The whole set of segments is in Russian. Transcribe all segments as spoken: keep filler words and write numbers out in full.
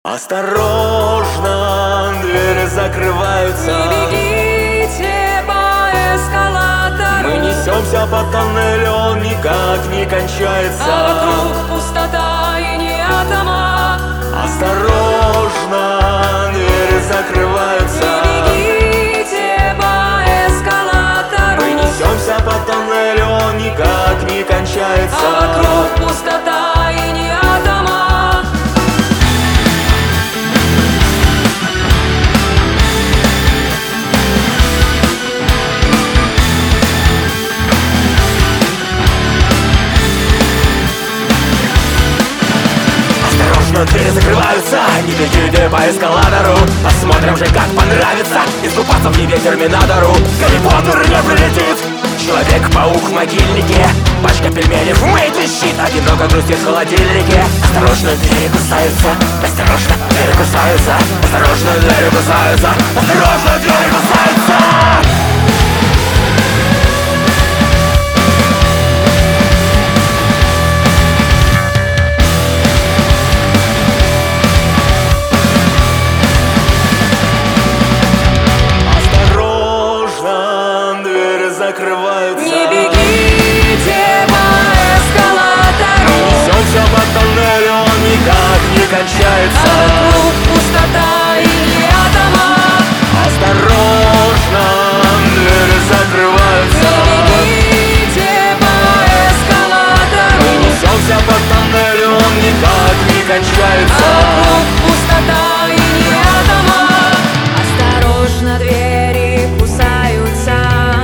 Осторожно, двери закрываются. Не бегите по эскалатору. Мы несемся по тоннелю, он никак не кончается. А вокруг пустота и ни атома. Осторожно, двери закрываются. Не бегите по эскалатору. Мы несемся по тоннелю, он никак не кончается. А вокруг пустота и ни атома. Двери закрываются, не бегите по эскалатору. Посмотрим же, как понравится искупаться в небе терминатору. Гарри Поттер не прилетит, Человек-паук в могильнике, пачка пельменев мейт висит, одиноко грустит в холодильнике. Осторожно, двери кусаются, осторожно, двери кусаются, осторожно, двери кусаются, осторожно, двери кусаются. Закрываются. Не бегите по эскалатору. Мы несемся по тоннелю, он никак не кончается. А вокруг пустота и ни атома. Осторожно, двери закрываются. Не бегите по эскалатору. Мы несемся по тоннелю, он никак не кончается. А вокруг пустота и ни атома. Осторожно, двери кусаются.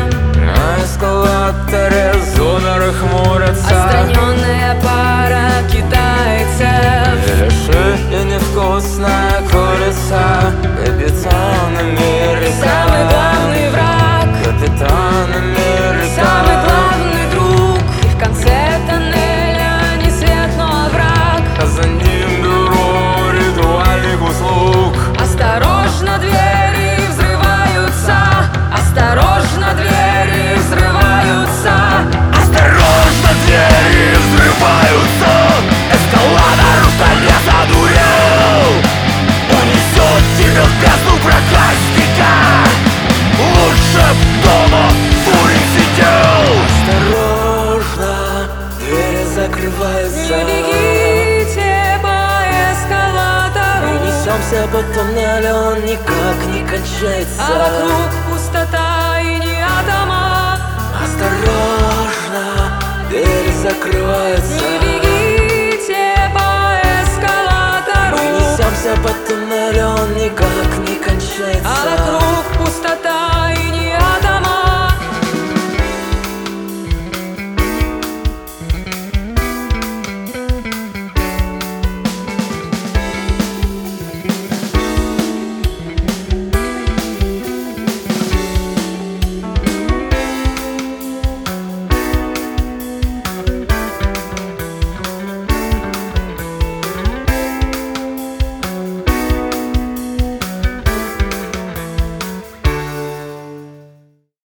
Зонеры хмурятся. Отстраненная пара китайцев. Леши и невкусная курица. Капитан Америка. Самый главный враг. Капитан Америка. Самый главный друг. И в конце тоннеля не свет, но овраг. А за ним бюро ритуальных услуг. Осторожно, двери взрываются. Осторожно, двери взрываются. Осторожно, двери взрываются. Эскалатор уж не задурил. Унесет тебя в бездну проказника. Лучше б дома дурень сидел. Осторожно, двери закрываются. Не бегите по эскалатору. Мы несемся по тоннелю, он никак не кончается. А вокруг пустота и ни атома. Осторожно, двери закрываются. Не бегите по эскалатору. Мы несемся по тоннелю, он никак не кончается. А